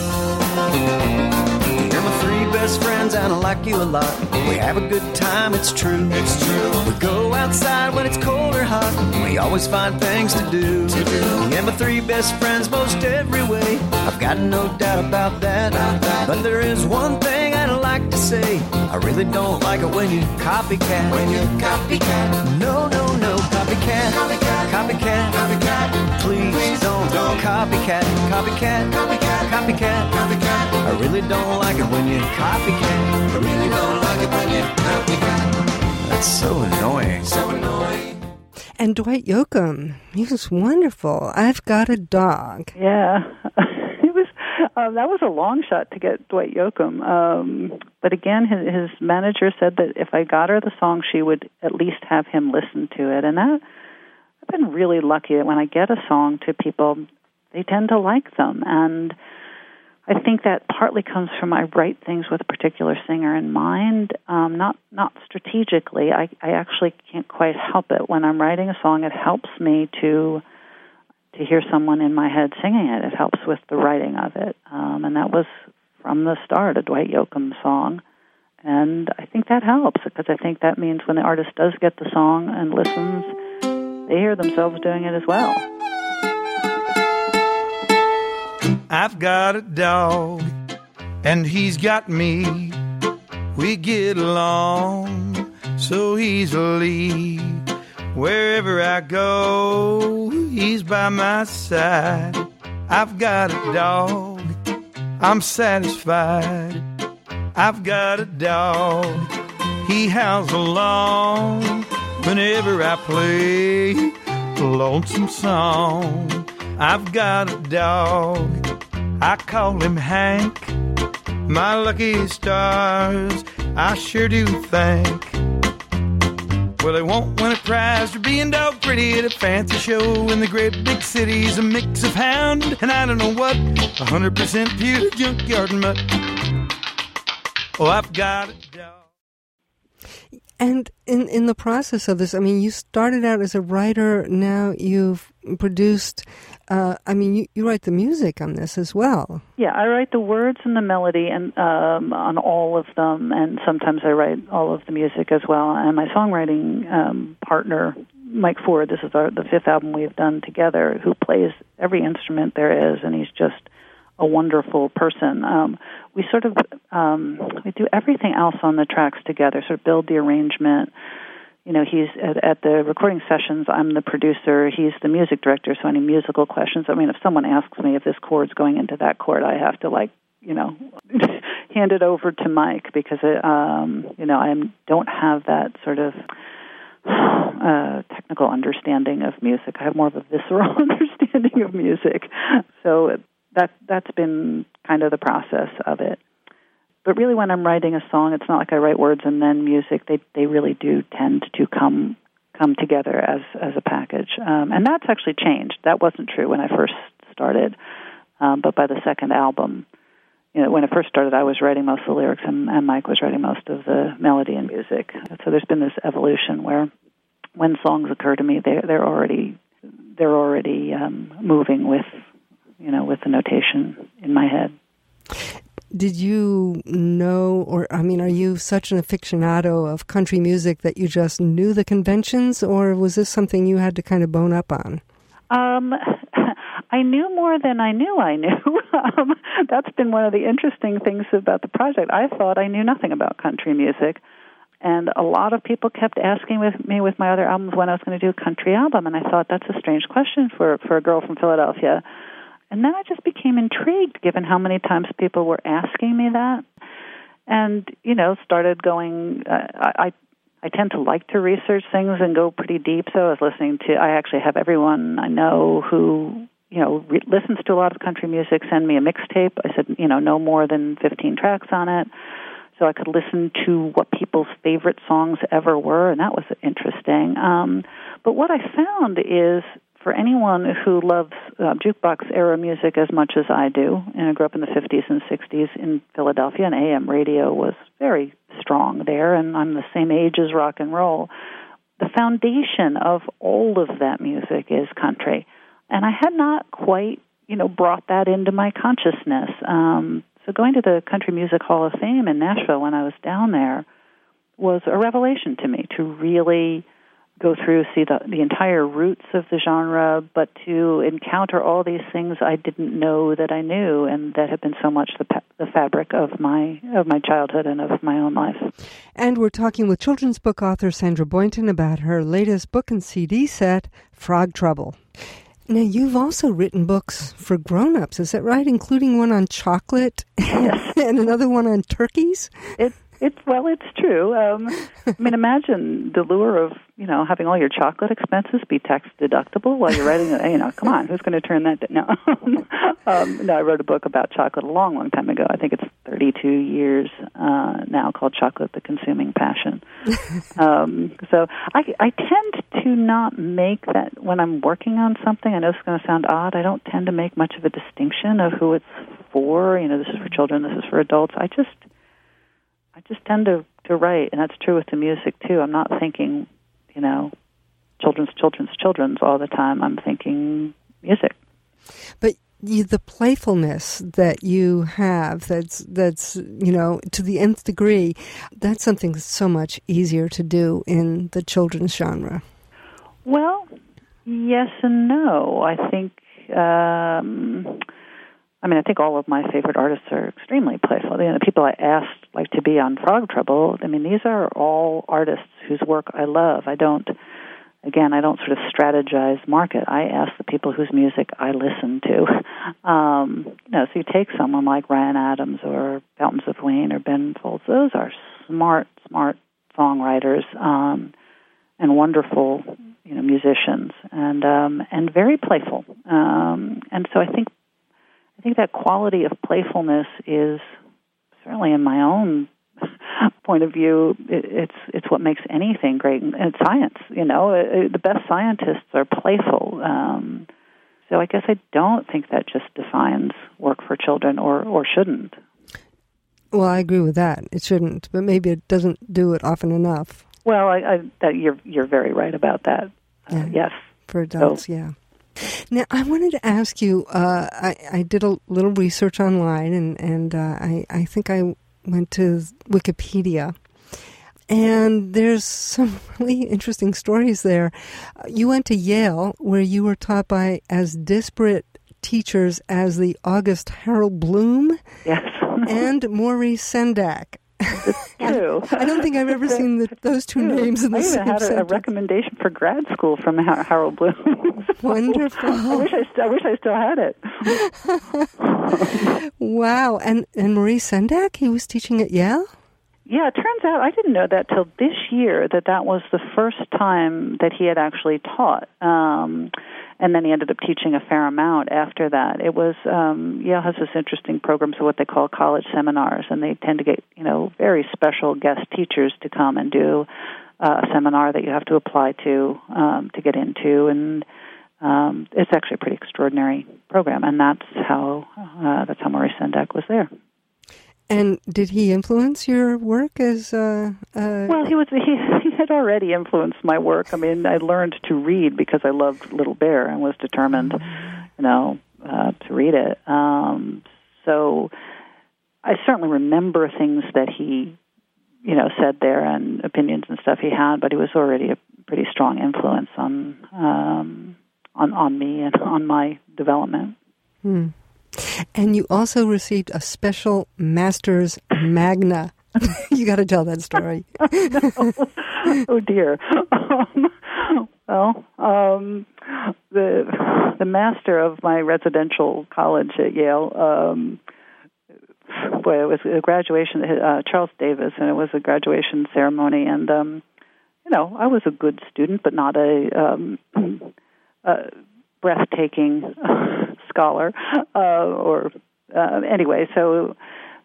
You're my three best friends and I like you a lot. We have a good time, it's true. It's true. We go outside when it's cold or hot. We always find things to do. To do. You're my three best friends most every way. I've got no doubt about that. that. But there is one thing I'd like to say. I really don't like it when you copycat. When you copycat. No, no, no, copycat. Copycat. Copycat. Copycat. Please, Please don't, don't copycat. Copycat. Copycat. Copycat. Copycat. I really don't like it when you copycat. I really don't like it when you copycat. That's so annoying. So annoying. And Dwight Yoakam, he was wonderful. I've Got a Dog. Yeah. it was um, that was a long shot to get Dwight Yoakam. Um, but again, his, his manager said that if I got her the song, she would at least have him listen to it. And that I've been really lucky that when I get a song to people, they tend to like them. And I think that partly comes from I write things with a particular singer in mind, um, not not strategically. I, I actually can't quite help it. When I'm writing a song, it helps me to to hear someone in my head singing it. It helps with the writing of it. Um, and that was from the start a Dwight Yoakam song. And I think that helps because I think that means when the artist does get the song and listens, they hear themselves doing it as well. I've got a dog, and he's got me. We get along so easily. Wherever I go, he's by my side. I've got a dog, I'm satisfied. I've got a dog, he howls along whenever I play a lonesome song. I've got a dog, I call him Hank, my lucky stars, I sure do thank. Well, they won't win a prize for being dog pretty at a fancy show in the great big cities, a mix of hound and I don't know what, a hundred percent pure junkyard mutt. Oh, I've got a dog. And in, in the process of this, I mean, you started out as a writer, now you've produced, uh, I mean, you, you write the music on this as well. Yeah, I write the words and the melody and um, on all of them, and sometimes I write all of the music as well. And my songwriting um, partner, Mike Ford, this is our, the fifth album we've done together, who plays every instrument there is, and he's just a wonderful person. Um, we sort of um, we do everything else on the tracks together, sort of build the arrangement. You know, he's at, at the recording sessions, I'm the producer, he's the music director, so any musical questions, I mean, if someone asks me if this chord's going into that chord, I have to, like, you know, hand it over to Mike because, it, um, you know, I don't have that sort of uh, technical understanding of music. I have more of a visceral understanding of music. So that that's been kind of the process of it. But really, when I'm writing a song, it's not like I write words and then music. They they really do tend to come come together as as a package. Um, and that's actually changed. That wasn't true when I first started. Um, but by the second album, you know, when I first started, I was writing most of the lyrics, and, and Mike was writing most of the melody and music. So there's been this evolution where, when songs occur to me, they they're already they're already um, moving with, you know, with the notation in my head. did you know, or, I mean, are you such an aficionado of country music that you just knew the conventions, or was this something you had to kind of bone up on? Um, I knew more than I knew I knew. um, that's been one of the interesting things about the project. I thought I knew nothing about country music. And a lot of people kept asking with me with my other albums when I was going to do a country album, and I thought that's a strange question for, for a girl from Philadelphia. And then I just became intrigued, given how many times people were asking me that, and you know, started going. Uh, I I tend to like to research things and go pretty deep. So I was listening to. I actually have everyone I know who you know re- listens to a lot of country music send me a mixtape. I said, you know, no more than fifteen tracks on it. So I could listen to what people's favorite songs ever were, and that was interesting. Um, but what I found is, for anyone who loves uh, jukebox-era music as much as I do, and I grew up in the fifties and sixties in Philadelphia, and A M radio was very strong there, and I'm the same age as rock and roll, the foundation of all of that music is country. And I had not quite, you know, brought that into my consciousness. Um So going to the Country Music Hall of Fame in Nashville when I was down there was a revelation to me, to really go through, see the, the entire roots of the genre, but to encounter all these things I didn't know that I knew, and that have been so much the, the fabric of my of my childhood and of my own life. And we're talking with children's book author Sandra Boynton about her latest book and C D set, Frog Trouble. Now, you've also written books for grown-ups, is that right? Including one on chocolate yes. and another one on turkeys? It, it, well, it's true. Um, I mean, imagine the lure of, you know, having all your chocolate expenses be tax-deductible while you're writing, you know, come on, who's going to turn that down? No. um, no, I wrote a book about chocolate a long, long time ago. I think it's thirty-two years uh, now, called Chocolate, the Consuming Passion. um, so I, I tend to not make that, when I'm working on something, I know it's going to sound odd, I don't tend to make much of a distinction of who it's for. You know, this is for children, this is for adults. I just I just tend to, to write, and that's true with the music, too. I'm not thinking, you know, children's, children's, children's all the time. I'm thinking music. But you, the playfulness that you have, that's, that's, you know, to the nth degree, that's something that's so much easier to do in the children's genre. Well, yes and no. I think, um, I mean, I think all of my favorite artists are extremely playful. You know, the people I asked, like, to be on Frog Trouble, I mean, these are all artists whose work I love. I don't, again, I don't sort of strategize market. I ask the people whose music I listen to. Um, you know, so you take someone like Ryan Adams or Fountains of Wayne or Ben Folds. Those are smart, smart songwriters um, and wonderful, you know, musicians, and um, and very playful. Um, and so I think I think that quality of playfulness is certainly, in my own point of view, it, it's it's what makes anything great. And it's science, you know. It, the best scientists are playful. Um, so I guess I don't think that just defines work for children, or, or shouldn't. Well, I agree with that. It shouldn't, but maybe it doesn't do it often enough. Well, I, I, that you're you're very right about that. Uh, yeah. Yes, for adults, so. Yeah. Now, I wanted to ask you, uh, I, I did a little research online, and, and uh, I, I think I went to Wikipedia, and there's some really interesting stories there. You went to Yale, where you were taught by as disparate teachers as the August Harold Bloom yes. and Maurice Sendak. It's true. I don't think I've ever seen the, those two names in the I same even had a, a recommendation for grad school from Har- Harold Bloom. Wonderful. I wish I, st- I wish I still had it. Wow. And and Maurice Sendak, he was teaching at Yale? Yeah, it turns out, I didn't know that till this year, that that was the first time that he had actually taught. Um, and then he ended up teaching a fair amount after that. It was, um, Yale has this interesting program, so what they call college seminars, and they tend to get, you know, very special guest teachers to come and do uh, a seminar that you have to apply to um, to get into, and um, it's actually a pretty extraordinary program, and that's how uh, that's how Maurice Sendak was there. And did he influence your work as? Uh, uh, well, he was. He, he had already influenced my work. I mean, I learned to read because I loved Little Bear and was determined, you know, uh, to read it. Um, so I certainly remember things that he, you know, said there and opinions and stuff he had, but he was already a pretty strong influence on um, on on me and on my development. Hmm. And you also received a special Master's Magna. You got to tell that story. No. Oh dear. Um, well, um, the the master of my residential college at Yale. Um, boy, it was a graduation. Uh, Charles Davis, and it was a graduation ceremony. And um, you know, I was a good student, but not a, um, a breathtaking scholar. Uh, or uh, anyway, so.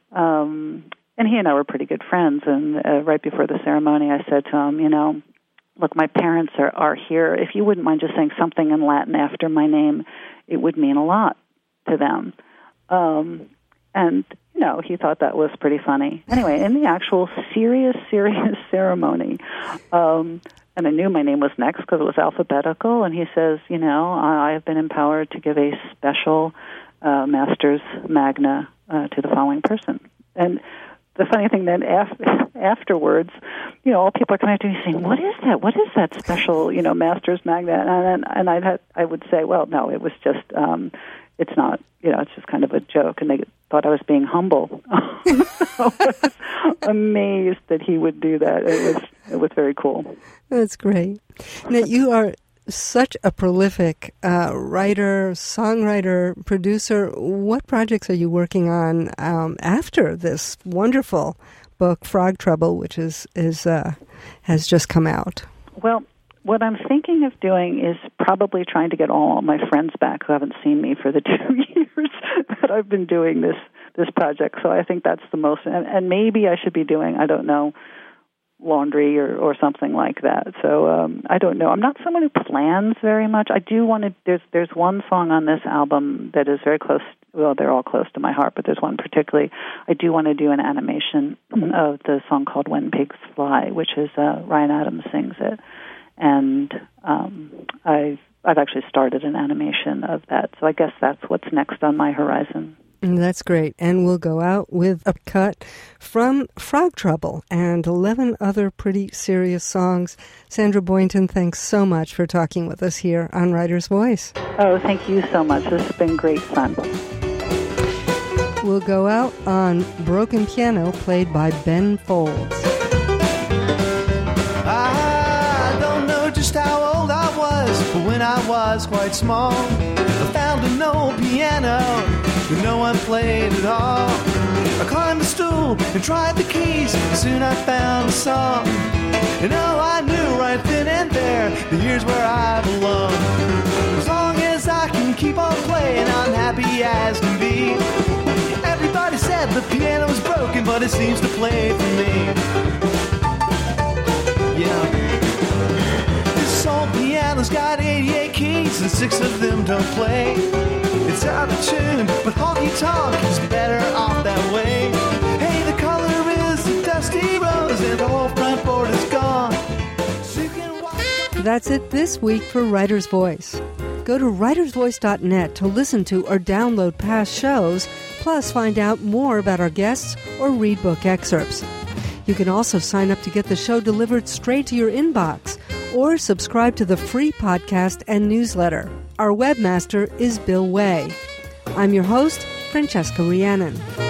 Um, And he and I were pretty good friends, and uh, right before the ceremony, I said to him, you know, look, my parents are, are here. If you wouldn't mind just saying something in Latin after my name, it would mean a lot to them. Um, and, you know, he thought that was pretty funny. Anyway, in the actual serious, serious ceremony, um, and I knew my name was next because it was alphabetical, and he says, you know, I have been empowered to give a special uh, Master's Magna uh, to the following person. And the funny thing then, after, afterwards, you know, all people are coming up to me saying, "What is that? What is that special, you know, Master's Magna?" And and I'd have, I would say, "Well, no, it was just, um, it's not, you know, it's just kind of a joke." And they thought I was being humble. So I was amazed that he would do that. It was it was very cool. That's great. Now you are such a prolific uh, writer, songwriter, producer. What projects are you working on um, after this wonderful book, Frog Trouble, which is is uh, has just come out? Well, what I'm thinking of doing is probably trying to get all my friends back who haven't seen me for the two years that I've been doing this this project. So I think that's the most, and, and maybe I should be doing, I don't know, laundry or, or something like that. So um, I don't know. I'm not someone who plans very much. I do want to, there's there's one song on this album that is very close, well, they're all close to my heart, but there's one particularly, I do want to do an animation of the song called When Pigs Fly, which is, uh, Ryan Adams sings it. And um, I've, I've actually started an animation of that. So I guess that's what's next on my horizon. That's great. And we'll go out with a cut from Frog Trouble and eleven other pretty serious songs. Sandra Boynton, thanks so much for talking with us here on Writer's Voice. Oh, thank you so much. This has been great fun. We'll go out on Broken Piano, played by Ben Folds. I don't know just how old I was, but when I was quite small, I found an old piano that no one played at all. I climbed the stool and tried the keys, soon I found a song. And oh, I knew right then and there that here's where I belong. As long as I can keep on playing, I'm happy as can be. Everybody said the piano was broken, but it seems to play for me. Yeah. This old piano's got eighty-eight keys and six of them don't play. It's out of tune, but honky-tonk is better off that way. Hey, the color is a dusty rose and the whole front board is gone. So you can watch. That's it this week for Writer's Voice. Go to writers voice dot net to listen to or download past shows, plus find out more about our guests or read book excerpts. You can also sign up to get the show delivered straight to your inbox or subscribe to the free podcast and newsletter. Our webmaster is Bill Way. I'm your host, Francesca Rhiannon.